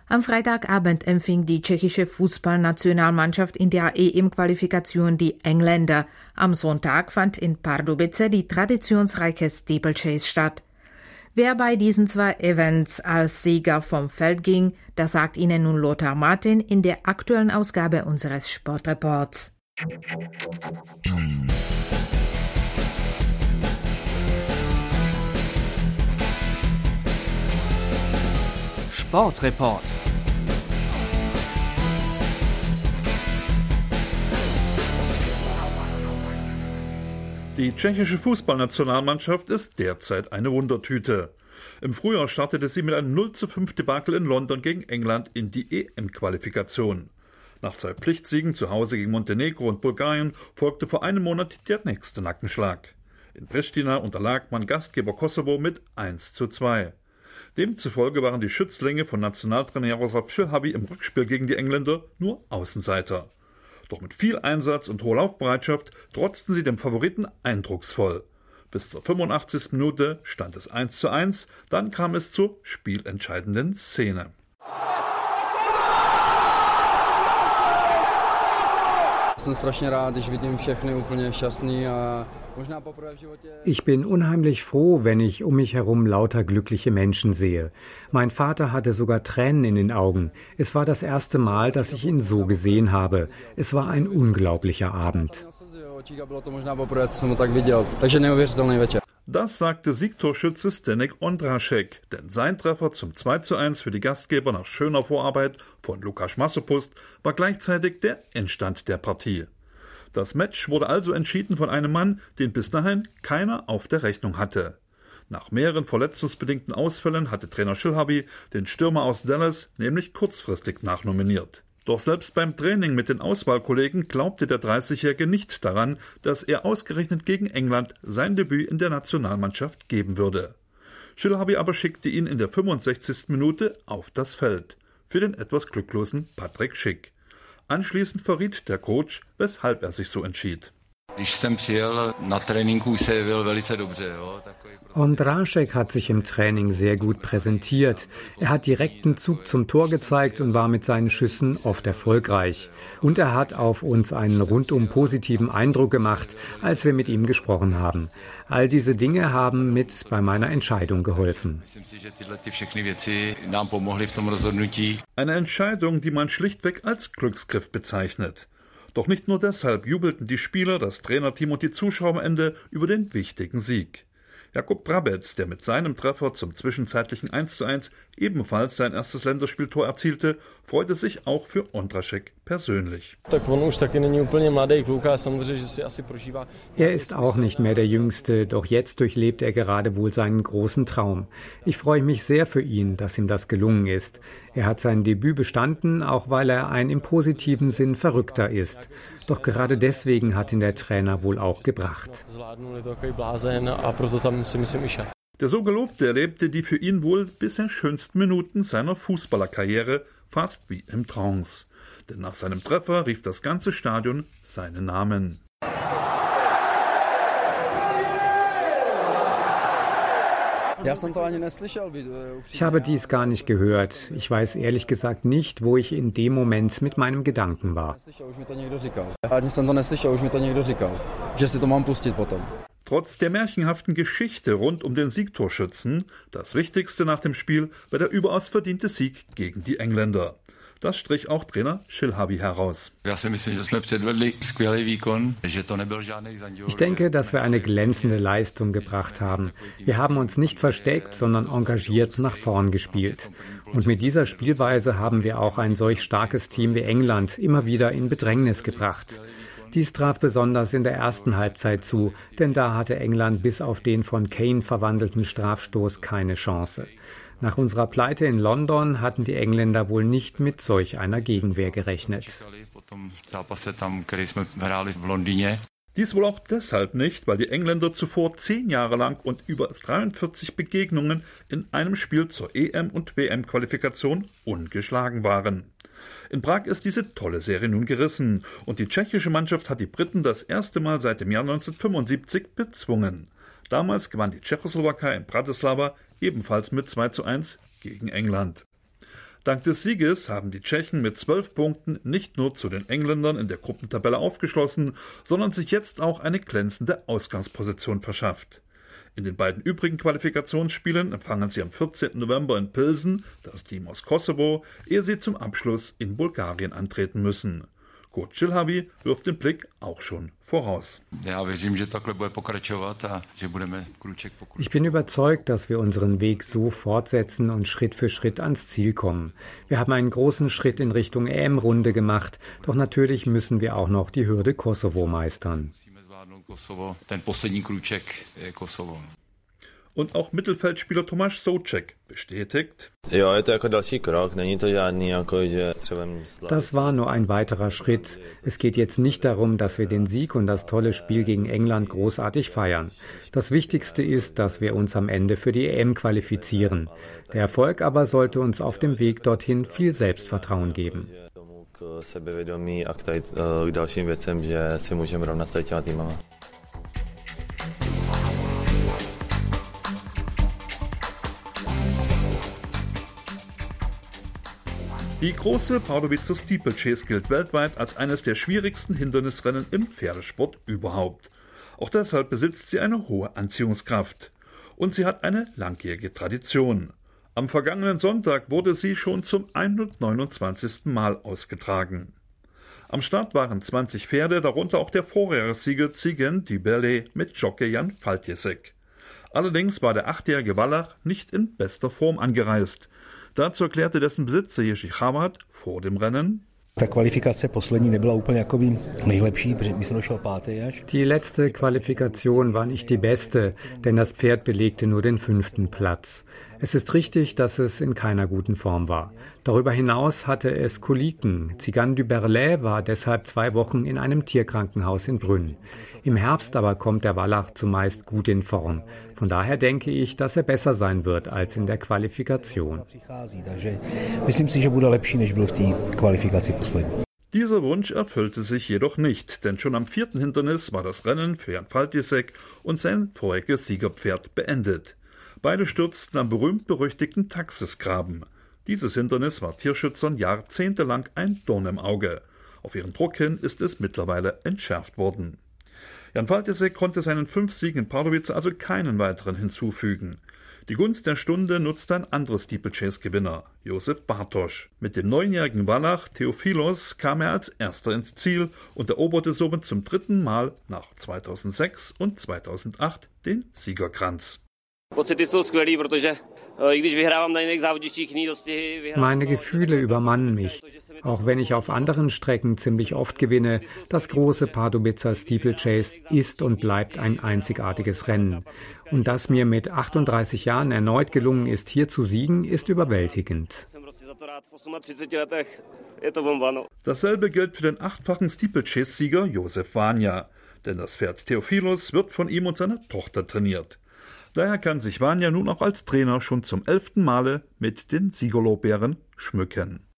Am Freitagabend empfing die tschechische Fußballnationalmannschaft in der EM-Qualifikation die Engländer. Am Sonntag fand in Pardubice die traditionsreiche Steeplechase statt. Wer bei diesen zwei Events als Sieger vom Feld ging, das sagt Ihnen nun Lothar Martin in der aktuellen Ausgabe unseres Sportreports. Sportreport. Die tschechische Fußballnationalmannschaft ist derzeit eine Wundertüte. Im Frühjahr startete sie mit einem 0:5 Debakel in London gegen England in die EM-Qualifikation. Nach 2 Pflichtsiegen zu Hause gegen Montenegro und Bulgarien folgte vor einem Monat der nächste Nackenschlag. In Pristina unterlag man Gastgeber Kosovo mit 1:2. Demzufolge waren die Schützlinge von Nationaltrainer Jaroslav Šilhavý im Rückspiel gegen die Engländer nur Außenseiter. Doch mit viel Einsatz und hoher Laufbereitschaft trotzten sie dem Favoriten eindrucksvoll. Bis zur 85. Minute stand es 1:1, dann kam es zur spielentscheidenden Szene. Ich bin unheimlich froh, wenn ich um mich herum lauter glückliche Menschen sehe. Mein Vater hatte sogar Tränen in den Augen. Es war das erste Mal, dass ich ihn so gesehen habe. Es war ein unglaublicher Abend. Das sagte Siegtorschütze Zdeněk Ondrášek, denn sein Treffer zum 2:1 für die Gastgeber nach schöner Vorarbeit von Lukáš Masopust war gleichzeitig der Endstand der Partie. Das Match wurde also entschieden von einem Mann, den bis dahin keiner auf der Rechnung hatte. Nach mehreren verletzungsbedingten Ausfällen hatte Trainer Šilhavý den Stürmer aus Dallas nämlich kurzfristig nachnominiert. Doch selbst beim Training mit den Auswahlkollegen glaubte der 30-Jährige nicht daran, dass er ausgerechnet gegen England sein Debüt in der Nationalmannschaft geben würde. Šilhavý aber schickte ihn in der 65. Minute auf das Feld für den etwas glücklosen Patrik Schick. Anschließend verriet der Coach, weshalb er sich so entschied. Ondrášek hat sich im Training sehr gut präsentiert. Er hat direkten Zug zum Tor gezeigt und war mit seinen Schüssen oft erfolgreich. Und er hat auf uns einen rundum positiven Eindruck gemacht, als wir mit ihm gesprochen haben. All diese Dinge haben mit bei meiner Entscheidung geholfen. Eine Entscheidung, die man schlichtweg als Glücksgriff bezeichnet. Doch nicht nur deshalb jubelten die Spieler, das Trainerteam und die Zuschauer am Ende über den wichtigen Sieg. Jakub Brabec, der mit seinem Treffer zum zwischenzeitlichen 1:1 ebenfalls sein erstes Länderspieltor erzielte, freute sich auch für Ondrášek persönlich. Er ist auch nicht mehr der Jüngste, doch jetzt durchlebt er gerade wohl seinen großen Traum. Ich freue mich sehr für ihn, dass ihm das gelungen ist. Er hat sein Debüt bestanden, auch weil er ein im positiven Sinn Verrückter ist. Doch gerade deswegen hat ihn der Trainer wohl auch gebracht. Der so Gelobte erlebte die für ihn wohl bisher schönsten Minuten seiner Fußballerkarriere fast wie im Trance. Denn nach seinem Treffer rief das ganze Stadion seinen Namen. Ich habe dies gar nicht gehört. Ich weiß ehrlich gesagt nicht, wo ich in dem Moment mit meinem Gedanken war. Trotz der märchenhaften Geschichte rund um den Siegtorschützen, das Wichtigste nach dem Spiel war der überaus verdiente Sieg gegen die Engländer. Das strich auch Trainer Šilhavý heraus. Ich denke, dass wir eine glänzende Leistung gebracht haben. Wir haben uns nicht versteckt, sondern engagiert nach vorn gespielt. Und mit dieser Spielweise haben wir auch ein solch starkes Team wie England immer wieder in Bedrängnis gebracht. Dies traf besonders in der ersten Halbzeit zu, denn da hatte England bis auf den von Kane verwandelten Strafstoß keine Chance. Nach unserer Pleite in London hatten die Engländer wohl nicht mit solch einer Gegenwehr gerechnet. Dies wohl auch deshalb nicht, weil die Engländer zuvor 10 Jahre lang und über 43 Begegnungen in einem Spiel zur EM- und WM-Qualifikation ungeschlagen waren. In Prag ist diese tolle Serie nun gerissen und die tschechische Mannschaft hat die Briten das erste Mal seit dem Jahr 1975 bezwungen. Damals gewann die Tschechoslowakei in Bratislava ebenfalls mit 2:1 gegen England. Dank des Sieges haben die Tschechen mit 12 Punkten nicht nur zu den Engländern in der Gruppentabelle aufgeschlossen, sondern sich jetzt auch eine glänzende Ausgangsposition verschafft. In den beiden übrigen Qualifikationsspielen empfangen sie am 14. November in Pilsen das Team aus Kosovo, ehe sie zum Abschluss in Bulgarien antreten müssen. Coach Čilhavý wirft den Blick auch schon voraus. Ich bin überzeugt, dass wir unseren Weg so fortsetzen und Schritt für Schritt ans Ziel kommen. Wir haben einen großen Schritt in Richtung EM-Runde gemacht, doch natürlich müssen wir auch noch die Hürde Kosovo meistern. Und auch Mittelfeldspieler Tomáš Souček bestätigt: Das war nur ein weiterer Schritt. Es geht jetzt nicht darum, dass wir den Sieg und das tolle Spiel gegen England großartig feiern. Das Wichtigste ist, dass wir uns am Ende für die EM qualifizieren. Der Erfolg aber sollte uns auf dem Weg dorthin viel Selbstvertrauen geben. Die große Pardubicer Steeplechase gilt weltweit als eines der schwierigsten Hindernisrennen im Pferdesport überhaupt. Auch deshalb besitzt sie eine hohe Anziehungskraft. Und sie hat eine langjährige Tradition. Am vergangenen Sonntag wurde sie schon zum 129. Mal ausgetragen. Am Start waren 20 Pferde, darunter auch der Vorjahressieger Țigan du Berlay mit Jockey Jan Faltišek. Allerdings war der 8-jährige Wallach nicht in bester Form angereist. Dazu erklärte dessen Besitzer Jiří Chabad vor dem Rennen: Die letzte Qualifikation war nicht die beste, denn das Pferd belegte nur den 5. Platz. Es ist richtig, dass es in keiner guten Form war. Darüber hinaus hatte es Koliken. Țigan du Berlay war deshalb 2 Wochen in einem Tierkrankenhaus in Brünn. Im Herbst aber kommt der Wallach zumeist gut in Form. Von daher denke ich, dass er besser sein wird als in der Qualifikation. Dieser Wunsch erfüllte sich jedoch nicht, denn schon am 4. Hindernis war das Rennen für Jan Faltišek und sein voriges Siegerpferd beendet. Beide stürzten am berühmt-berüchtigten Taxisgraben. Dieses Hindernis war Tierschützern jahrzehntelang ein Dorn im Auge. Auf ihren Druck hin ist es mittlerweile entschärft worden. Jan Faltišek konnte seinen 5 Siegen in Pardubice also keinen weiteren hinzufügen. Die Gunst der Stunde nutzte ein anderes Steeplechase-Gewinner, Josef Bartoš. Mit dem 9-jährigen Wallach Theophilos kam er als Erster ins Ziel und eroberte somit zum 3. Mal nach 2006 und 2008 den Siegerkranz. Meine Gefühle übermannen mich. Auch wenn ich auf anderen Strecken ziemlich oft gewinne, das große Pardubicer Steeplechase ist und bleibt ein einzigartiges Rennen. Und dass mir mit 38 Jahren erneut gelungen ist, hier zu siegen, ist überwältigend. Dasselbe gilt für den 8-fachen Steeplechase-Sieger Josef Vania. Denn das Pferd Theophilos wird von ihm und seiner Tochter trainiert. Daher kann sich Vania nun auch als Trainer schon zum 11. Male mit den Siegerlorbeeren schmücken.